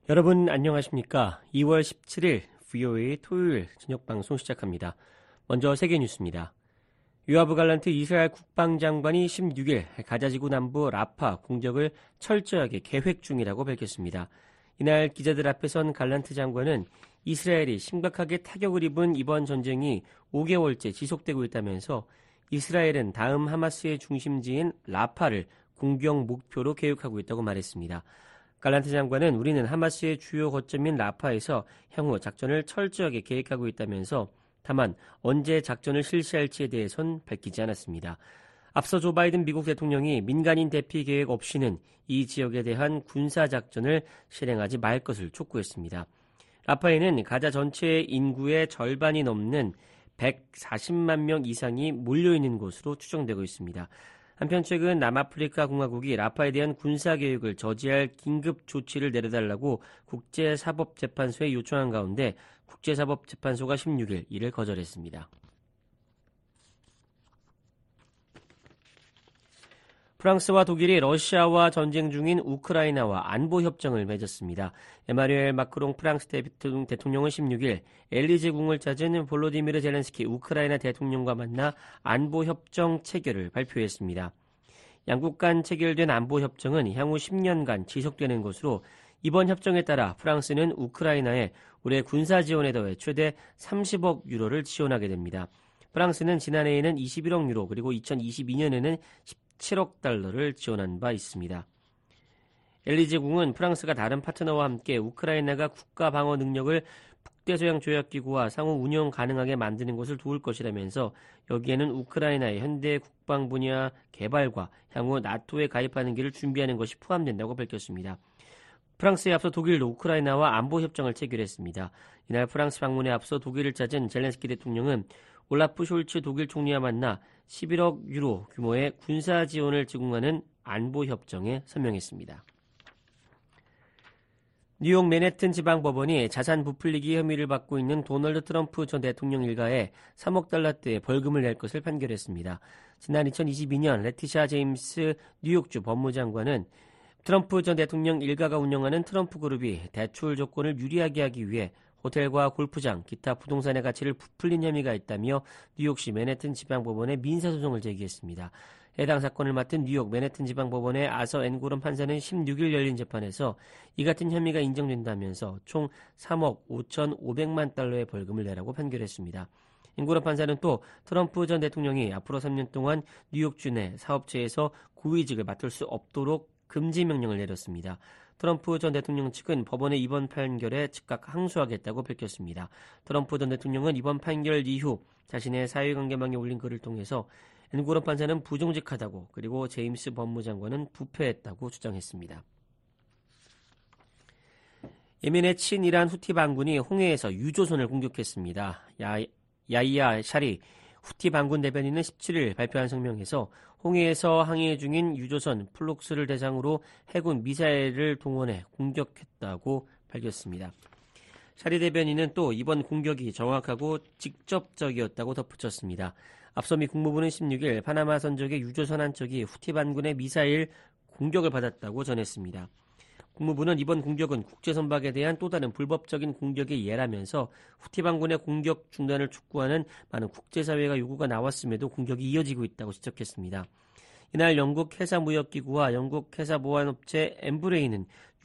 여러분 안녕하십니까? 2월 17일 VOA 토요일 저녁 방송 시작합니다. 먼저 세계 뉴스입니다. 요아브 갈란트 이스라엘 국방장관이 16일 가자지구 남부 라파 공격을 철저하게 계획 중이라고 밝혔습니다. 이날 기자들 앞에 선 갈란트 장관은 이스라엘이 심각하게 타격을 입은 이번 전쟁이 5개월째 지속되고 있다면서 이스라엘은 다음 하마스의 중심지인 라파를 공격 목표로 계획하고 있다고 말했습니다. 갈란트 장관은 우리는 하마스의 주요 거점인 라파에서 향후 작전을 철저하게 계획하고 있다면서 다만 언제 작전을 실시할지에 대해선 밝히지 않았습니다. 앞서 조 바이든 미국 대통령이 민간인 대피 계획 없이는 이 지역에 대한 군사작전을 실행하지 말 것을 촉구했습니다. 라파에는 가자 전체 인구의 절반이 넘는 140만 명 이상이 몰려있는 곳으로 추정되고 있습니다. 한편 최근 남아프리카 공화국이 라파에 대한 군사계획을 저지할 긴급 조치를 내려달라고 국제사법재판소에 요청한 가운데 국제사법재판소가 16일 이를 거절했습니다. 프랑스와 독일이 러시아와 전쟁 중인 우크라이나와 안보협정을 맺었습니다. 에마뉘엘 마크롱 프랑스 대통령은 16일 엘리제 궁을 찾은 볼로디미르 젤렌스키 우크라이나 대통령과 만나 안보협정 체결을 발표했습니다. 양국 간 체결된 안보협정은 향후 10년간 지속되는 것으로 이번 협정에 따라 프랑스는 우크라이나에 올해 군사지원에 더해 최대 30억 유로를 지원하게 됩니다. 프랑스는 지난해에는 21억 유로 그리고 2022년에는 17억 달러를 지원한 바 있습니다. 엘리제궁은 프랑스가 다른 파트너와 함께 우크라이나가 국가 방어 능력을 북대서양 조약기구와 상호 운영 가능하게 만드는 것을 도울 것이라면서 여기에는 우크라이나의 현대 국방 분야 개발과 향후 나토에 가입하는 길을 준비하는 것이 포함된다고 밝혔습니다. 프랑스에 앞서 독일도 우크라이나와 안보협정을 체결했습니다. 이날 프랑스 방문에 앞서 독일을 찾은 젤렌스키 대통령은 올라프 숄츠 독일 총리와 만나 11억 유로 규모의 군사 지원을 제공하는 안보협정에 서명했습니다. 뉴욕 맨해튼 지방법원이 자산 부풀리기 혐의를 받고 있는 도널드 트럼프 전 대통령 일가에 3억 달러대의 벌금을 낼 것을 판결했습니다. 지난 2022년 레티샤 제임스 뉴욕주 법무장관은 트럼프 전 대통령 일가가 운영하는 트럼프 그룹이 대출 조건을 유리하게 하기 위해 호텔과 골프장, 기타 부동산의 가치를 부풀린 혐의가 있다며 뉴욕시 맨해튼 지방법원에 민사소송을 제기했습니다. 해당 사건을 맡은 뉴욕 맨해튼 지방법원의 아서 앵고런 판사는 16일 열린 재판에서 이 같은 혐의가 인정된다면서 총 3억 5,500만 달러의 벌금을 내라고 판결했습니다. 앵고런 판사는 또 트럼프 전 대통령이 앞으로 3년 동안 뉴욕주 내 사업체에서 고위직을 맡을 수 없도록 금지 명령을 내렸습니다. 트럼프 전 대통령 측은 법원의 이번 판결에 즉각 항소하겠다고 밝혔습니다. 트럼프 전 대통령은 이번 판결 이후 자신의 사회관계망에 올린 글을 통해서 앵고런 판사는 부정직하다고 그리고 제임스 법무장관은 부패했다고 주장했습니다. 예멘의 친이란 후티 반군이 홍해에서 유조선을 공격했습니다. 야이야 샤리 후티 반군 대변인은 17일 발표한 성명에서 홍해에서 항해 중인 유조선 플룩스를 대상으로 해군 미사일을 동원해 공격했다고 밝혔습니다. 샤리 대변인은 또 이번 공격이 정확하고 직접적이었다고 덧붙였습니다. 앞서 미 국무부는 16일 파나마 선적의 유조선 한 척이 후티 반군의 미사일 공격을 받았다고 전했습니다. 국무부는 이번 공격은 국제선박에 대한 또 다른 불법적인 공격의 예라면서 후티 반군의 공격 중단을 촉구하는 많은 국제사회가 요구가 나왔음에도 공격이 이어지고 있다고 지적했습니다. 이날 영국 해사무역기구와 영국 해사보안업체 엠브레이는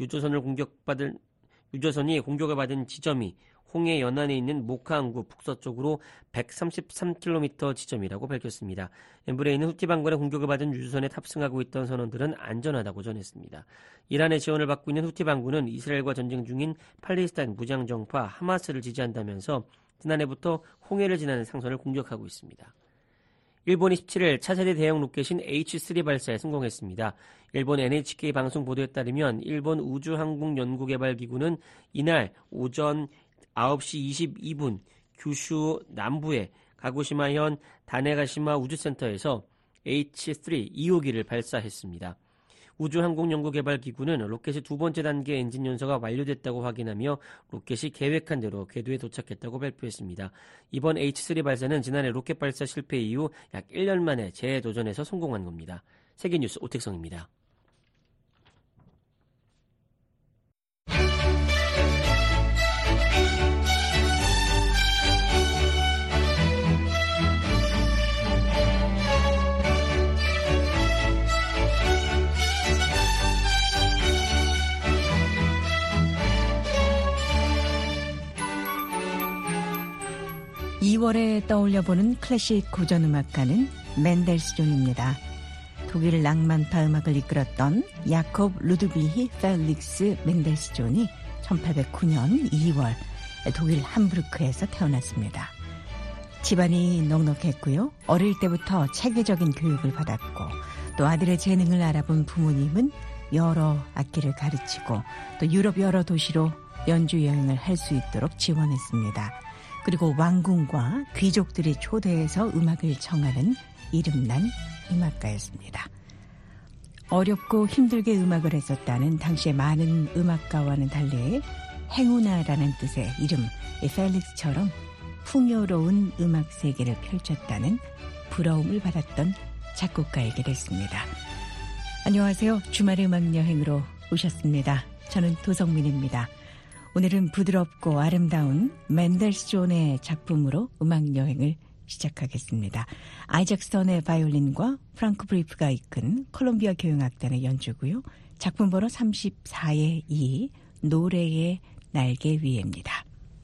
유조선이 공격을 받은 지점이 홍해 연안에 있는 모카 항구 북서쪽으로 133km 지점이라고 밝혔습니다. 엠브레이는 후티 반군의 공격을 받은 유조선에 탑승하고 있던 선원들은 안전하다고 전했습니다. 이란의 지원을 받고 있는 후티 반군은 이스라엘과 전쟁 중인 팔레스타인 무장정파 하마스를 지지한다면서 지난해부터 홍해를 지나는 상선을 공격하고 있습니다. 일본이 17일 차세대 대형 로켓인 H3 발사에 성공했습니다. 일본 NHK 방송 보도에 따르면 일본 우주항공연구개발기구는 이날 오전 9시 22분 규슈 남부의 가고시마현 다네가시마 우주센터에서 H3 2호기를 발사했습니다. 우주항공연구개발기구는 로켓의 두 번째 단계 엔진 연소가 완료됐다고 확인하며 로켓이 계획한 대로 궤도에 도착했다고 발표했습니다. 이번 H3 발사는 지난해 로켓 발사 실패 이후 약 1년 만에 재도전에서 성공한 겁니다. 세계뉴스 오택성입니다. 2월에 떠올려보는 클래식 고전음악가는 멘델스존입니다. 독일 낭만파 음악을 이끌었던 야콥 루드비히 펠릭스 멘델스존이 1809년 2월 독일 함부르크에서 태어났습니다. 집안이 넉넉했고요. 어릴 때부터 체계적인 교육을 받았고 또 아들의 재능을 알아본 부모님은 여러 악기를 가르치고 또 유럽 여러 도시로 연주 여행을 할 수 있도록 지원했습니다. 그리고 왕궁과 귀족들이 초대해서 음악을 청하는 이름난 음악가였습니다. 어렵고 힘들게 음악을 했었다는 당시의 많은 음악가와는 달리 행운아라는 뜻의 이름 펠릭스처럼 풍요로운 음악 세계를 펼쳤다는 부러움을 받았던 작곡가이게 됐습니다. 안녕하세요. 주말의 음악 여행으로 오셨습니다. 저는 도성민입니다. 오늘은 부드럽고 아름다운 멘델스존의 작품으로 음악 여행을 시작하겠습니다. 아이작 스턴의 바이올린과 프랑크 브리프가 이끈 콜롬비아 교향악단의 연주고요. 작품 번호 34의 2 노래의 날개 위에입니다.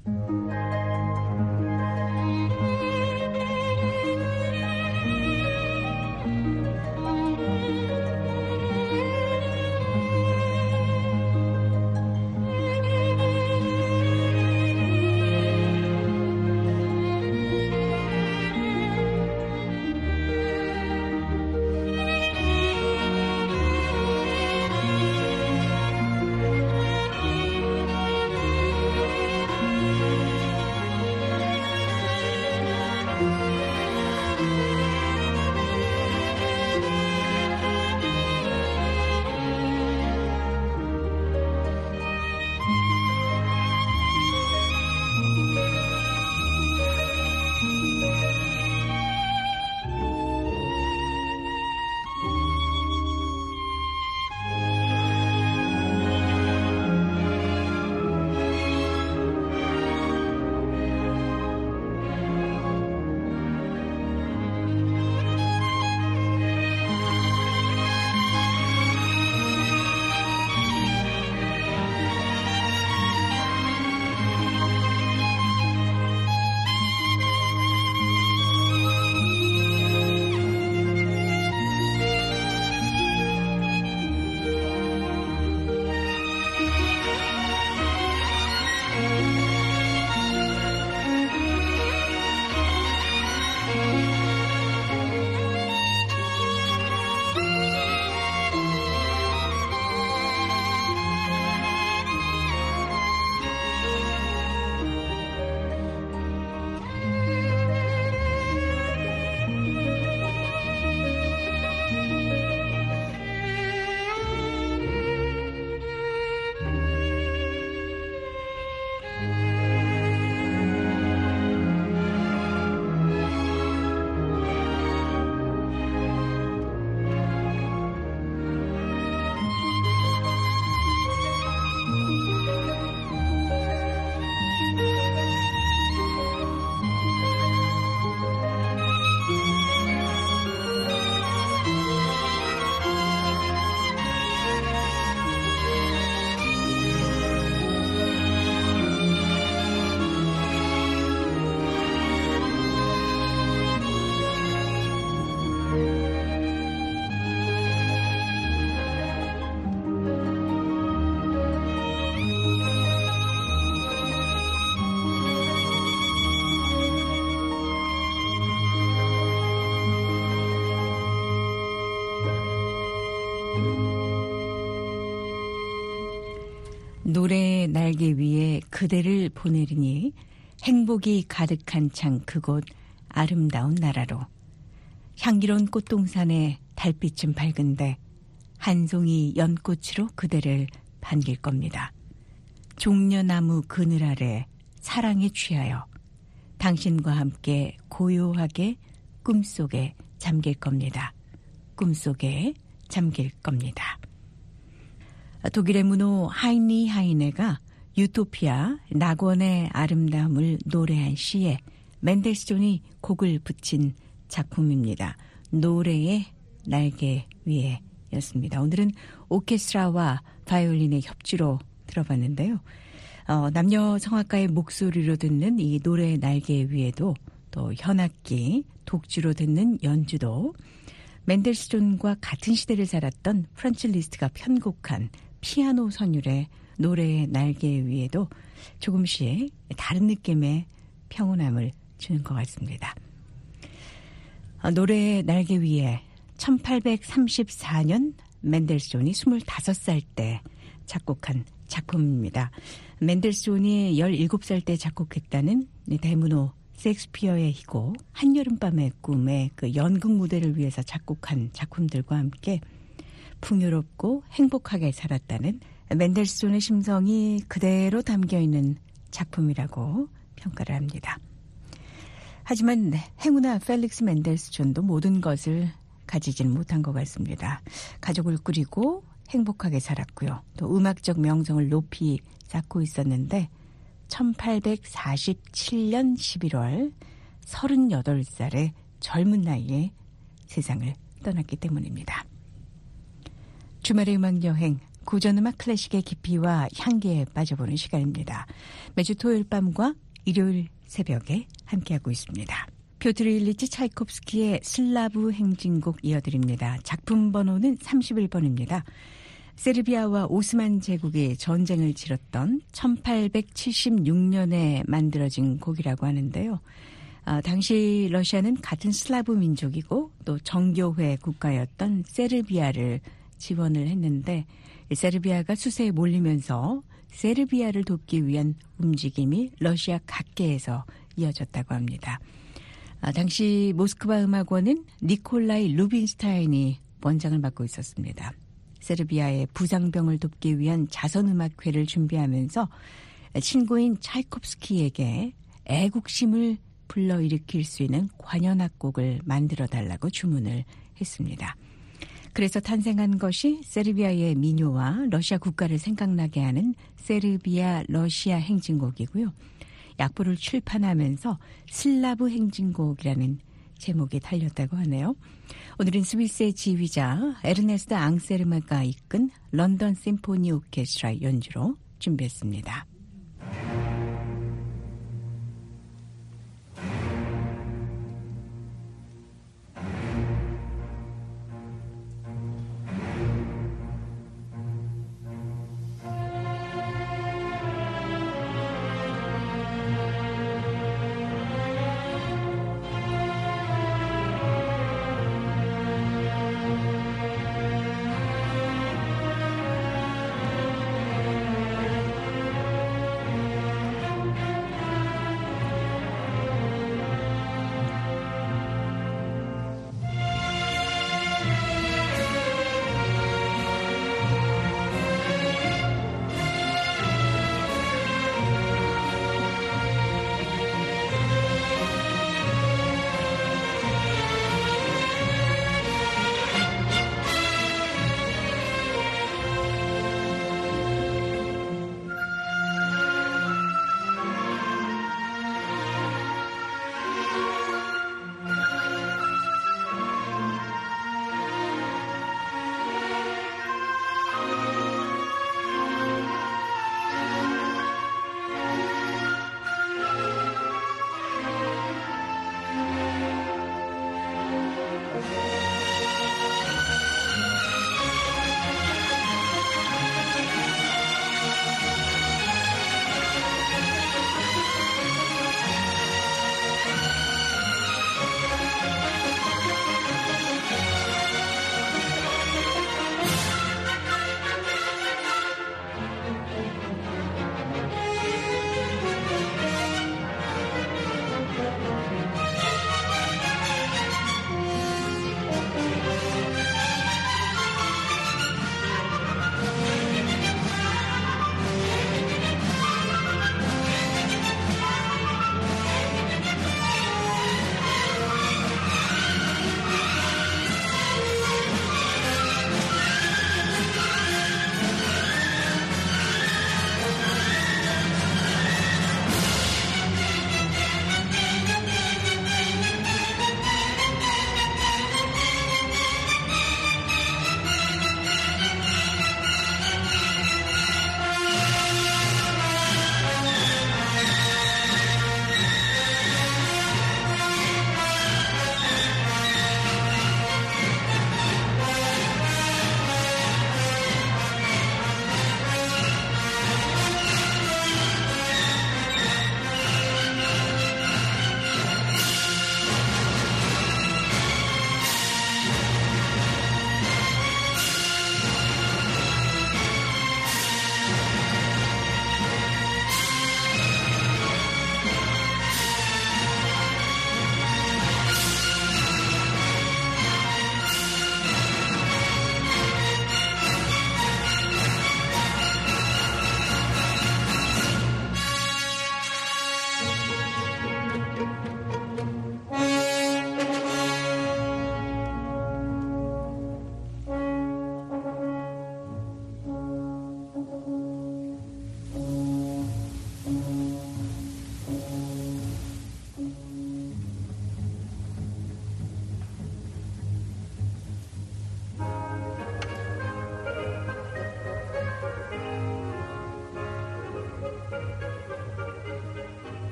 노래의 날개 위에 그대를 보내리니 행복이 가득한 창 그곳 아름다운 나라로 향기로운 꽃동산에 달빛은 밝은데 한 송이 연꽃으로 그대를 반길 겁니다. 종려나무 그늘 아래 사랑에 취하여 당신과 함께 고요하게 꿈속에 잠길 겁니다. 꿈속에 잠길 겁니다. 독일의 문호 하이니 하이네가 유토피아 낙원의 아름다움을 노래한 시에 멘델스존이 곡을 붙인 작품입니다. 노래의 날개 위에였습니다. 오늘은 오케스트라와 바이올린의 협주로 들어봤는데요. 남녀 성악가의 목소리로 듣는 이 노래의 날개 위에도 또 현악기, 독주로 듣는 연주도 멘델스존과 같은 시대를 살았던 프란츠 리스트가 편곡한 피아노 선율의 노래의 날개 위에도 조금씩 다른 느낌의 평온함을 주는 것 같습니다. 노래의 날개 위에 1834년 멘델스존이 25살 때 작곡한 작품입니다. 멘델스존이 17살 때 작곡했다는 대문호 셰익스피어의 희곡 한여름밤의 꿈의 그 연극 무대를 위해서 작곡한 작품들과 함께 풍요롭고 행복하게 살았다는 멘델스존의 심성이 그대로 담겨있는 작품이라고 평가를 합니다. 하지만 행운아 펠릭스 멘델스존도 모든 것을 가지지는 못한 것 같습니다. 가족을 꾸리고 행복하게 살았고요. 또 음악적 명성을 높이 쌓고 있었는데 1847년 11월 38살의 젊은 나이에 세상을 떠났기 때문입니다. 주말의 음악여행, 고전음악 클래식의 깊이와 향기에 빠져보는 시간입니다. 매주 토요일 밤과 일요일 새벽에 함께하고 있습니다. 표트르 일리치 차이콥스키의 슬라브 행진곡 이어드립니다. 작품 번호는 31번입니다. 세르비아와 오스만 제국이 전쟁을 치렀던 1876년에 만들어진 곡이라고 하는데요. 당시 러시아는 같은 슬라브 민족이고 또 정교회 국가였던 세르비아를 지원을 했는데 세르비아가 수세에 몰리면서 세르비아를 돕기 위한 움직임이 러시아 각계에서 이어졌다고 합니다. 당시 모스크바 음악원은 니콜라이 루빈스타인이 원장을 맡고 있었습니다. 세르비아의 부상병을 돕기 위한 자선음악회를 준비하면서 친구인 차이콥스키에게 애국심을 불러일으킬 수 있는 관현악곡을 만들어달라고 주문을 했습니다. 그래서 탄생한 것이 세르비아의 민요와 러시아 국가를 생각나게 하는 세르비아 러시아 행진곡이고요. 약보를 출판하면서 슬라브 행진곡이라는 제목이 달렸다고 하네요. 오늘은 스위스의 지휘자 에르네스트 앙세르마가 이끈 런던 심포니 오케스트라 연주로 준비했습니다.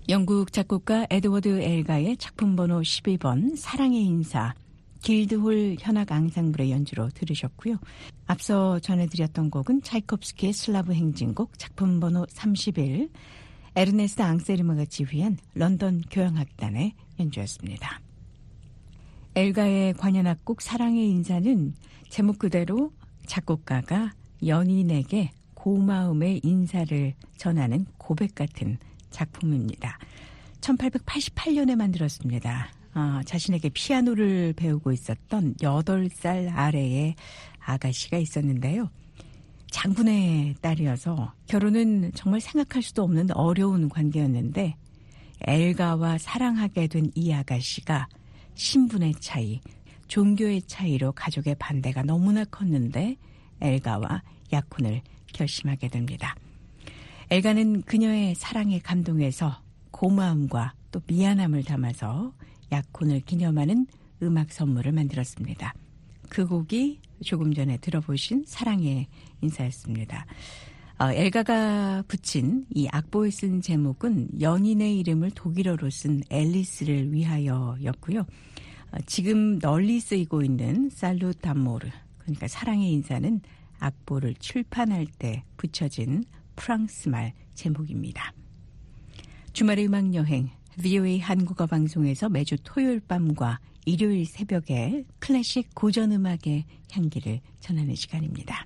영국 작곡가 에드워드 엘가의 작품 번호 12번 사랑의 인사, 길드홀 현악 앙상블의 연주로 들으셨고요. 앞서 전해드렸던 곡은 차이콥스키의 슬라브 행진곡 작품 번호 31, 에르네스트 앙세르마가 지휘한 런던 교향악단의 연주였습니다. 엘가의 관현악곡 사랑의 인사는 제목 그대로 작곡가가 연인에게 고마움의 인사를 전하는 고백 같은 작품입니다. 1888년에 만들었습니다. 자신에게 피아노를 배우고 있었던 8살 아래의 아가씨가 있었는데요. 장군의 딸이어서 결혼은 정말 생각할 수도 없는 어려운 관계였는데 엘가와 사랑하게 된 이 아가씨가 신분의 차이, 종교의 차이로 가족의 반대가 너무나 컸는데 엘가와 약혼을 결심하게 됩니다. 엘가는 그녀의 사랑에 감동해서 고마움과 또 미안함을 담아서 약혼을 기념하는 음악 선물을 만들었습니다. 그 곡이 조금 전에 들어보신 사랑의 인사였습니다. 엘가가 붙인 이 악보에 쓴 제목은 연인의 이름을 독일어로 쓴 앨리스를 위하여였고요. 지금 널리 쓰이고 있는 살루트 아모르, 그러니까 사랑의 인사는 악보를 출판할 때 붙여진 프랑스말 제목입니다. 주말의 음악여행, VOA 한국어 방송에서 매주 토요일 밤과 일요일 새벽에 클래식 고전음악의 향기를 전하는 시간입니다.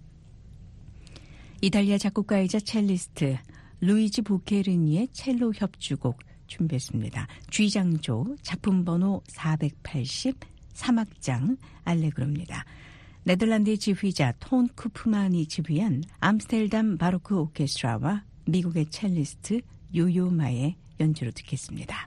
이탈리아 작곡가이자 첼리스트 루이지 보케르니의 첼로 협주곡 준비했습니다. 쥐장조 작품 번호 480 3악장 알레그로입니다. 네덜란드의 지휘자 톤 쿠프만이 지휘한 암스테르담 바로크 오케스트라와 미국의 첼리스트 요요마의 연주로 듣겠습니다.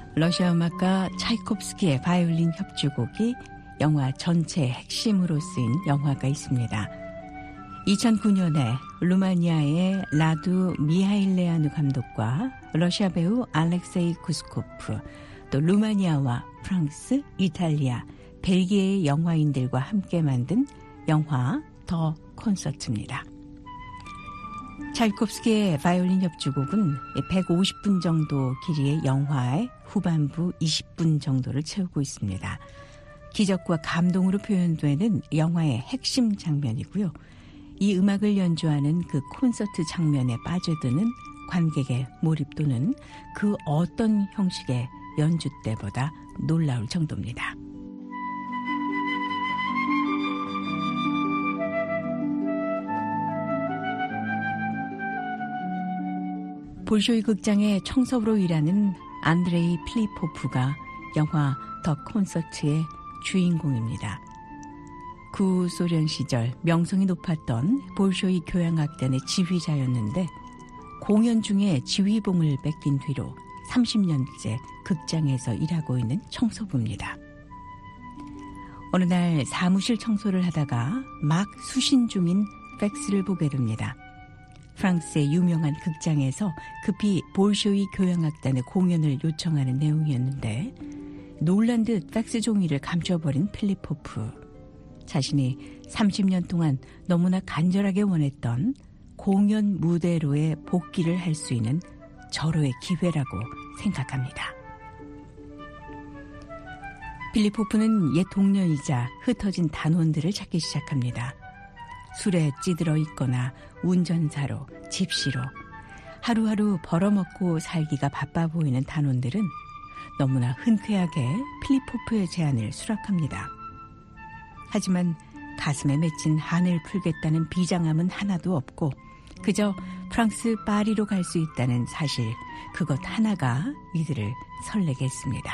러시아 음악가 차이콥스키의 바이올린 협주곡이 영화 전체의 핵심으로 쓰인 영화가 있습니다. 2009년에 루마니아의 라두 미하일레아누 감독과 러시아 배우 알렉세이 구스코프, 또 루마니아와 프랑스, 이탈리아, 벨기에의 영화인들과 함께 만든 영화 더 콘서트입니다. 차이콥스키의 바이올린 협주곡은 150분 정도 길이의 영화의 후반부 20분 정도를 채우고 있습니다. 기적과 감동으로 표현되는 영화의 핵심 장면이고요. 이 음악을 연주하는 그 콘서트 장면에 빠져드는 관객의 몰입도는 그 어떤 형식의 연주 때보다 놀라울 정도입니다. 볼쇼이 극장의 청소부로 일하는 안드레이 필리포프가 영화 더 콘서트의 주인공입니다. 구소련 시절 명성이 높았던 볼쇼이 교향악단의 지휘자였는데 공연 중에 지휘봉을 뺏긴 뒤로 30년째 극장에서 일하고 있는 청소부입니다. 어느 날 사무실 청소를 하다가 막 수신 중인 팩스를 보게 됩니다. 프랑스의 유명한 극장에서 급히 볼쇼이 교향악단의 공연을 요청하는 내용이었는데 놀란 듯 팩스 종이를 감춰버린 필리포프. 자신이 30년 동안 너무나 간절하게 원했던 공연 무대로의 복귀를 할 수 있는 절호의 기회라고 생각합니다. 필리포프는 옛 동료이자 흩어진 단원들을 찾기 시작합니다. 술에 찌들어 있거나 운전사로, 집시로 하루하루 벌어먹고 살기가 바빠 보이는 단원들은 너무나 흔쾌하게 필리포프의 제안을 수락합니다. 하지만 가슴에 맺힌 한을 풀겠다는 비장함은 하나도 없고 그저 프랑스 파리로 갈 수 있다는 사실, 그것 하나가 이들을 설레게 했습니다.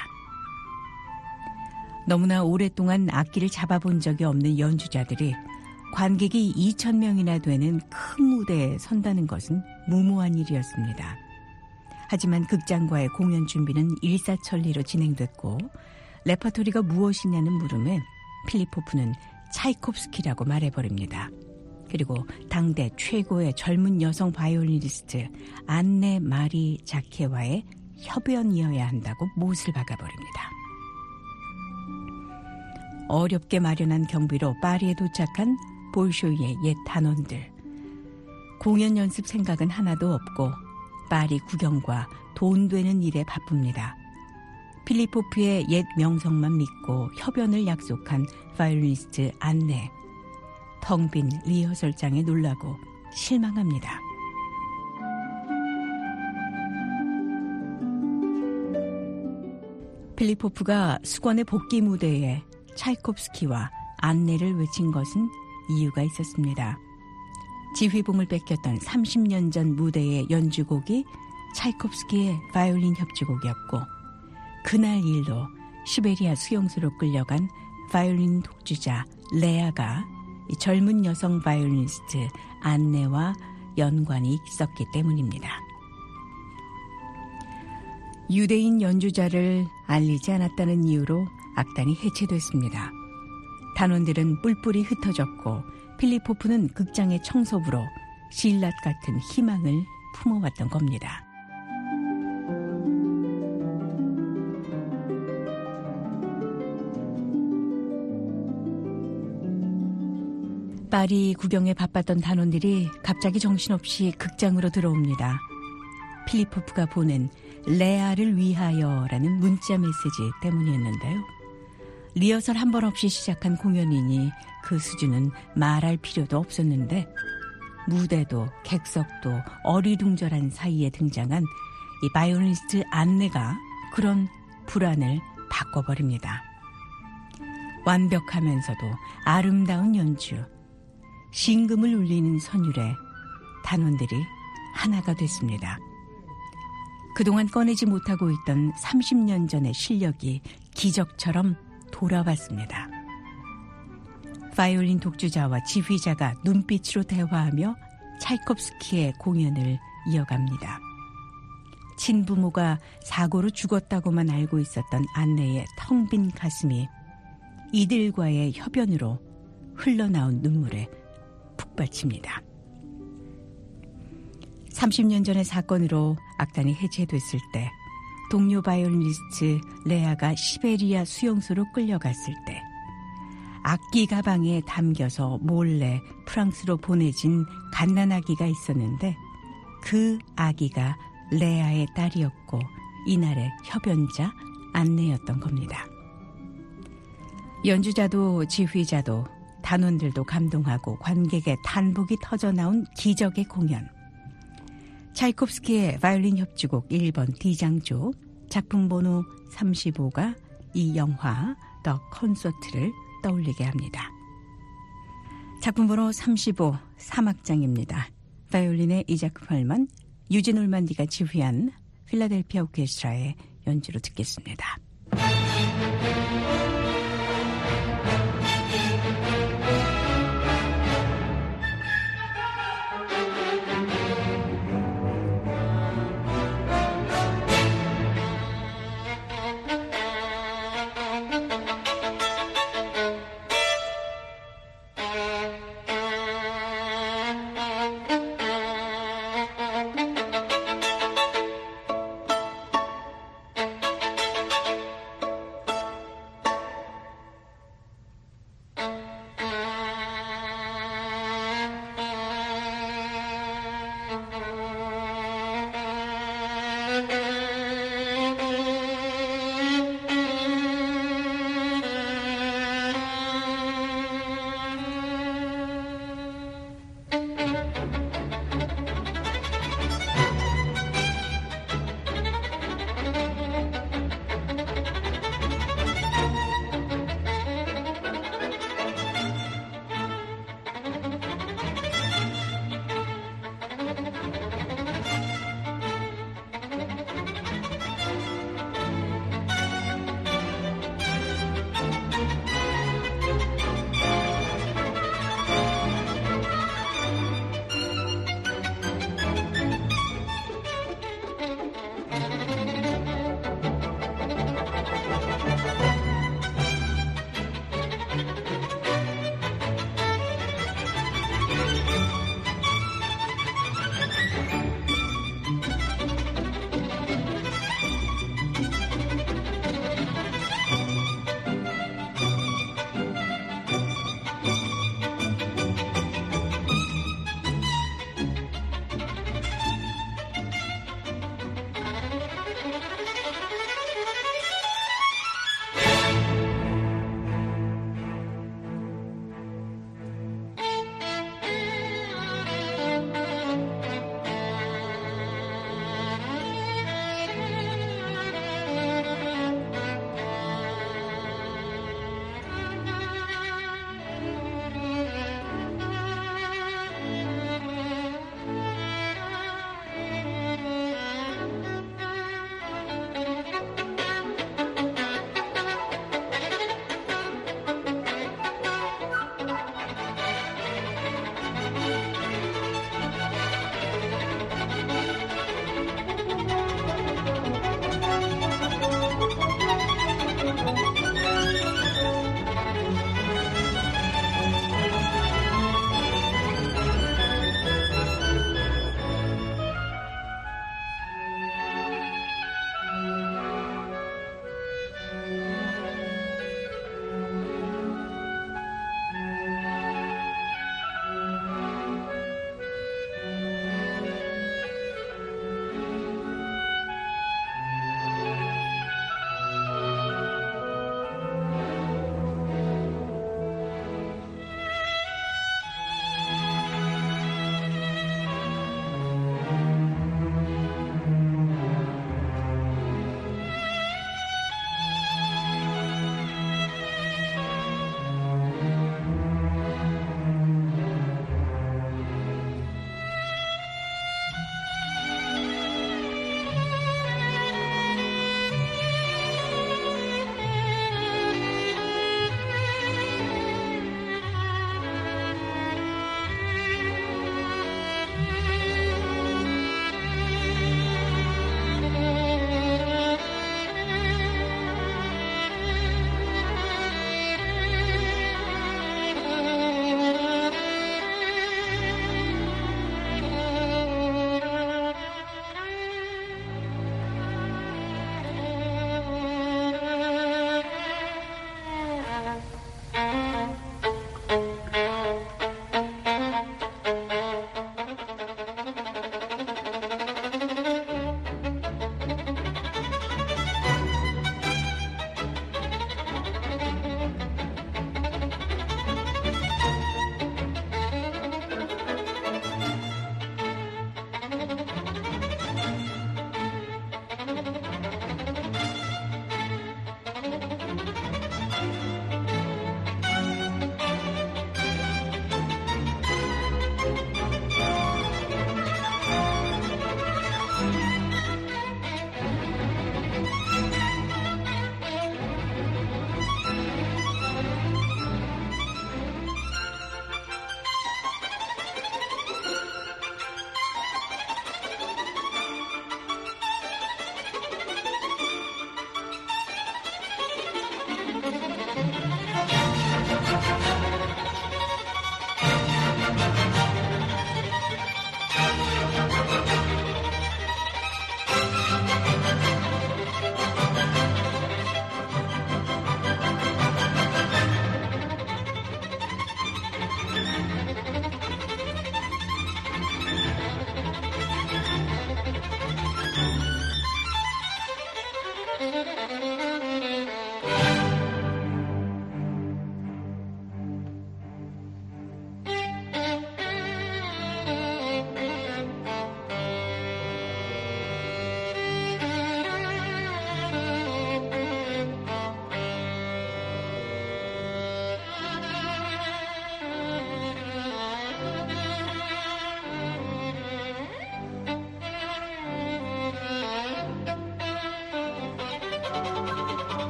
너무나 오랫동안 악기를 잡아본 적이 없는 연주자들이 관객이 2,000명이나 되는 큰 무대에 선다는 것은 무모한 일이었습니다. 하지만 극장과의 공연 준비는 일사천리로 진행됐고 레퍼토리가 무엇이냐는 물음에 필리포프는 차이콥스키라고 말해버립니다. 그리고 당대 최고의 젊은 여성 바이올리니스트 안네 마리 자케와의 협연이어야 한다고 못을 박아버립니다. 어렵게 마련한 경비로 파리에 도착한 볼쇼이의 옛 단원들. 공연 연습 생각은 하나도 없고 파리 구경과 돈 되는 일에 바쁩니다. 필리포프의 옛 명성만 믿고 협연을 약속한 바이올리니스트 안네. 텅 빈 리허설장에 놀라고 실망합니다. 필리포프가 수건의 복귀 무대에 차이콥스키와 안내를 외친 것은 이유가 있었습니다. 지휘봉을 뺏겼던 30년 전 무대의 연주곡이 차이콥스키의 바이올린 협주곡이었고 그날 일로 시베리아 수용소로 끌려간 바이올린 독주자 레아가 젊은 여성 바이올리니스트 안네와 연관이 있었기 때문입니다. 유대인 연주자를 알리지 않았다는 이유로 악단이 해체됐습니다. 단원들은 뿔뿔이 흩어졌고 필리포프는 극장의 청소부로 신랏 같은 희망을 품어왔던 겁니다. 파리 구경에 바빴던 단원들이 갑자기 정신없이 극장으로 들어옵니다. 필리포프가 보낸 레아를 위하여라는 문자 메시지 때문이었는데요. 리허설 한 번 없이 시작한 공연이니 그 수준은 말할 필요도 없었는데 무대도 객석도 어리둥절한 사이에 등장한 이 바이올리니스트 안네가 그런 불안을 바꿔버립니다. 완벽하면서도 아름다운 연주, 신금을 울리는 선율에 단원들이 하나가 됐습니다. 그동안 꺼내지 못하고 있던 30년 전의 실력이 기적처럼 돌아왔습니다. 바이올린 독주자와 지휘자가 눈빛으로 대화하며 차이콥스키의 공연을 이어갑니다. 친부모가 사고로 죽었다고만 알고 있었던 안내의 텅 빈 가슴이 이들과의 협연으로 흘러나온 눈물에 북받칩니다. 30년 전의 사건으로 악단이 해체됐을 때 동료 바이올리니스트 레아가 시베리아 수용소로 끌려갔을 때 악기 가방에 담겨서 몰래 프랑스로 보내진 갓난아기가 있었는데 그 아기가 레아의 딸이었고 이날의 협연자 안내였던 겁니다. 연주자도 지휘자도 단원들도 감동하고 관객의 탄복이 터져나온 기적의 공연. 차이콥스키의 바이올린 협주곡 1번 D장조 작품 번호 35가 이 영화 더 콘서트를 떠올리게 합니다. 작품 번호 35 3악장입니다. 바이올린의 이자크 펄만, 유진 올만디가 지휘한 필라델피아 오케스트라의 연주로 듣겠습니다.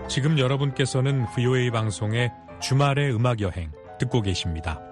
지금 여러분께서는 VOA 방송의 주말의 음악여행 듣고 계십니다.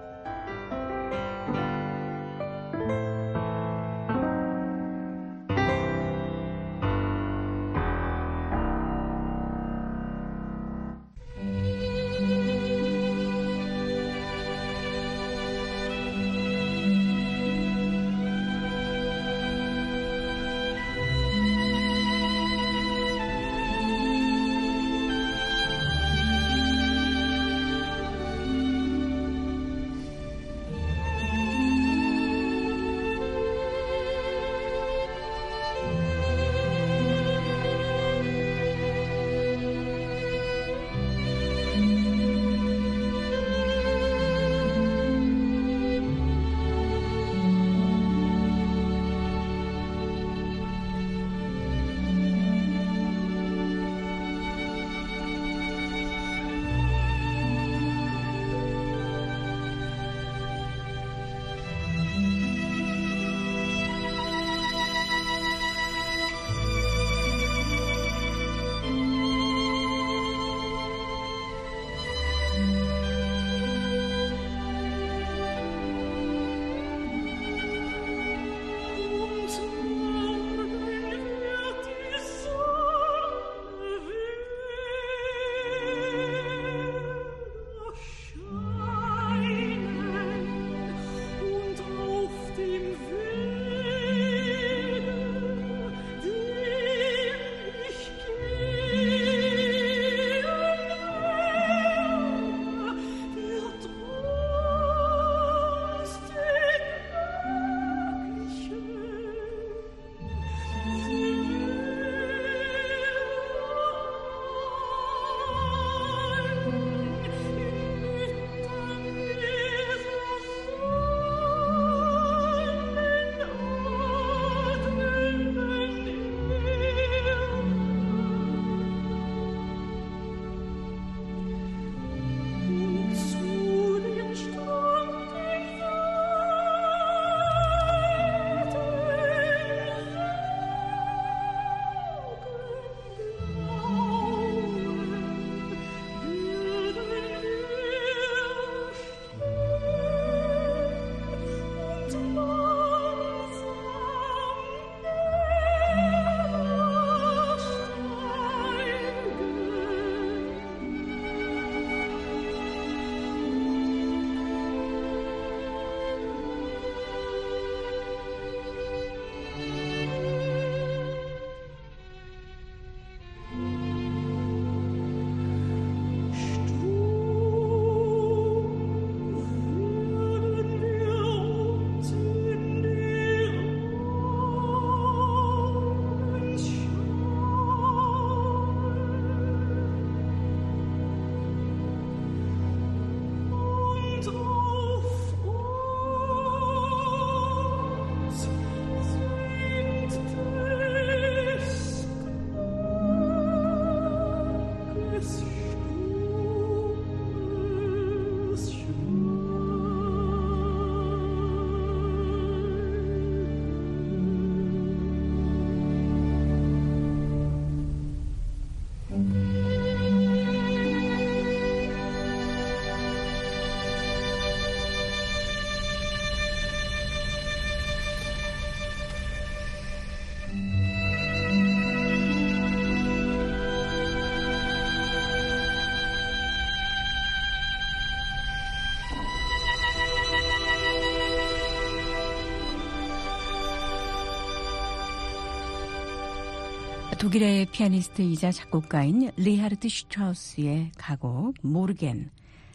독일의 피아니스트이자 작곡가인 리하르트 슈트라우스의 가곡 모르겐,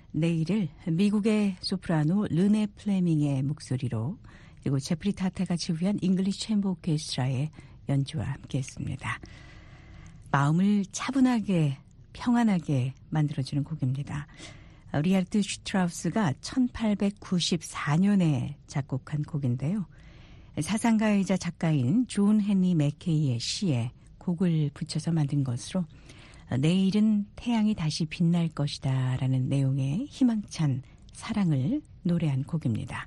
내일을 미국의 소프라노 르네 플레밍의 목소리로, 그리고 제프리 타타가 지휘한 잉글리시 챔버 오케스트라의 연주와 함께했습니다. 마음을 차분하게 평안하게 만들어주는 곡입니다. 리하르트 슈트라우스가 1894년에 작곡한 곡인데요. 사상가이자 작가인 존 헨리 맥케이의 시에 곡을 붙여서 만든 것으로 내일은 태양이 다시 빛날 것이다 라는 내용의 희망찬 사랑을 노래한 곡입니다.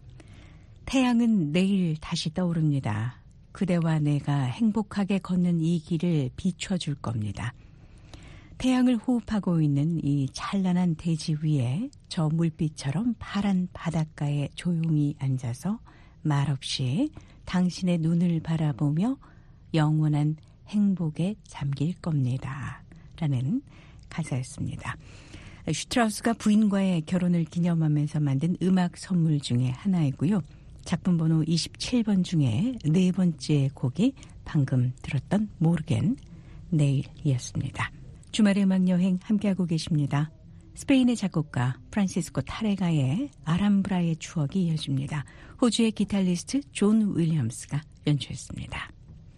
태양은 내일 다시 떠오릅니다. 그대와 내가 행복하게 걷는 이 길을 비춰줄 겁니다. 태양을 호흡하고 있는 이 찬란한 대지 위에 저 물빛처럼 파란 바닷가에 조용히 앉아서 말없이 당신의 눈을 바라보며 영원한 행복에 잠길 겁니다. 라는 가사였습니다. 슈트라우스가 부인과의 결혼을 기념하면서 만든 음악 선물 중에 하나이고요. 작품 번호 27번 중에 네 번째 곡이 방금 들었던 모르겐 내일이었습니다. 주말의 음악여행 함께하고 계십니다. 스페인의 작곡가 프란시스코 타레가의 아람브라의 추억이 이어집니다. 호주의 기타리스트 존 윌리엄스가 연주했습니다.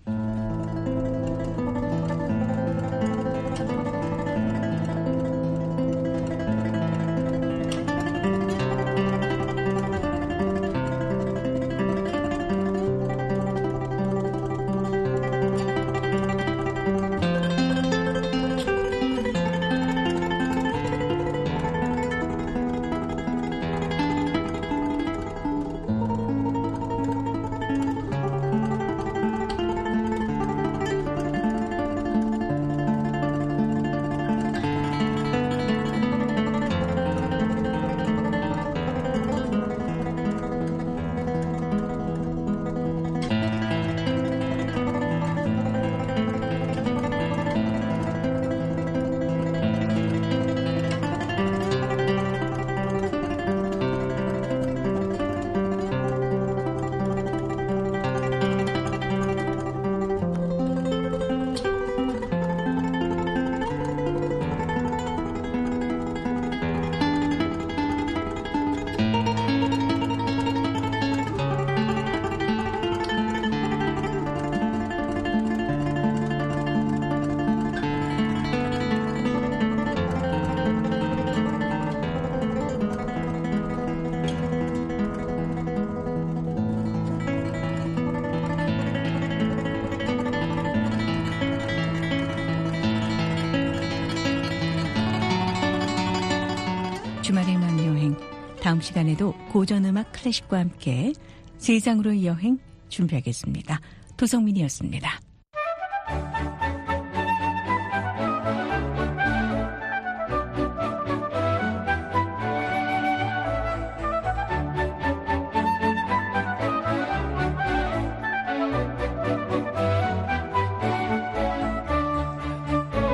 주말의 음악여행, 다음 시간에도 고전음악 클래식과 함께 세상으로의 여행 준비하겠습니다. 도성민이었습니다.